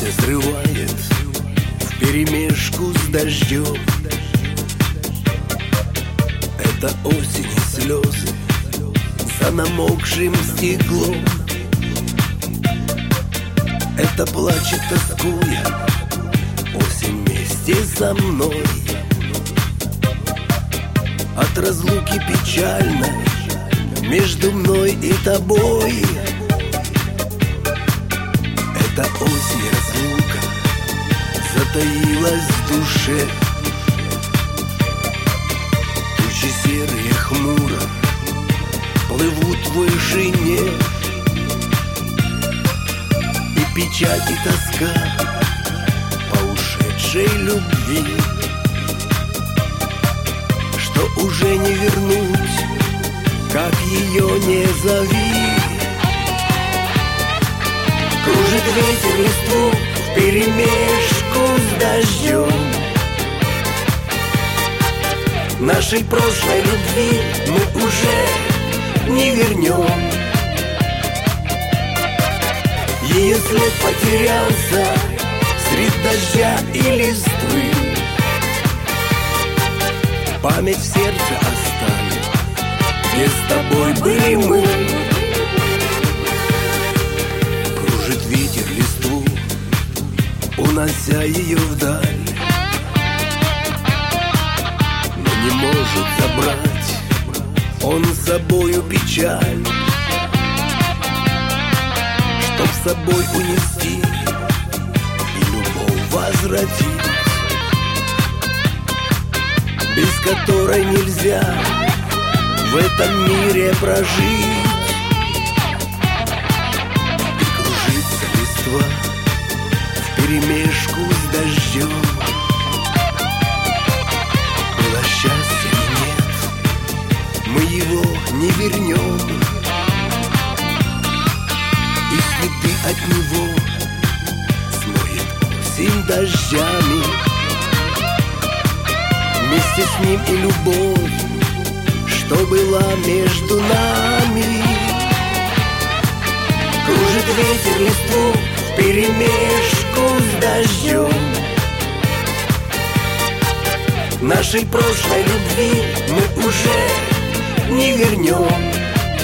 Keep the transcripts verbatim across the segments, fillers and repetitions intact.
песня срывает вперемешку с дождем. Это осень и слезы за намокшим стеклом. Это плачет, тоскуя, осень вместе со мной. От разлуки печальной между мной и тобой. Это осень, разлука затаилась в душе. Тучи серые хмуро плывут в вышине. И печаль, и тоска по ушедшей любви, что уже не вернуть, как ее не зови. Кружит ветер листву вперемешку с дождем. Нашей прошлой любви мы уже не вернем. Ее след потерялся средь дождя и листвы. Память в сердце оставит, где с тобой были мы. Кружит ветер листву, унося ее вдаль, но не может забрать он с собою печаль. Чтоб с собой унести и любовь возвратить, без которой нельзя в этом мире прожить. И кружится листва вперемешку с дождем. Было счастье и нет, мы его не вернем. И следы от него смоет осень дождями. Вместе с ним и любовь, что была между нами. Кружит ветер листву вперемешку с дождем. Нашей прошлой любви мы уже не вернем.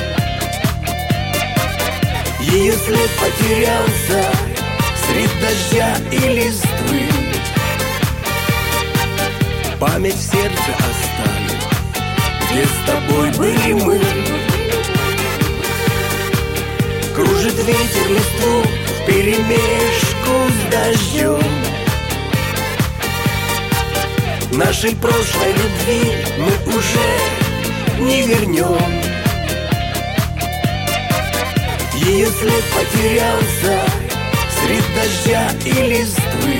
Ее след потерялся средь дождя и листвы. Память в сердце оставит, где с тобой были мы. Кружит ветер листву вперемешку с дождем. Нашей прошлой любви мы уже не вернем. Ее след потерялся средь дождя и листвы.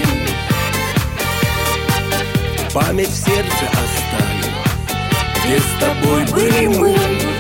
Память в сердце оставит, где с тобой были мы.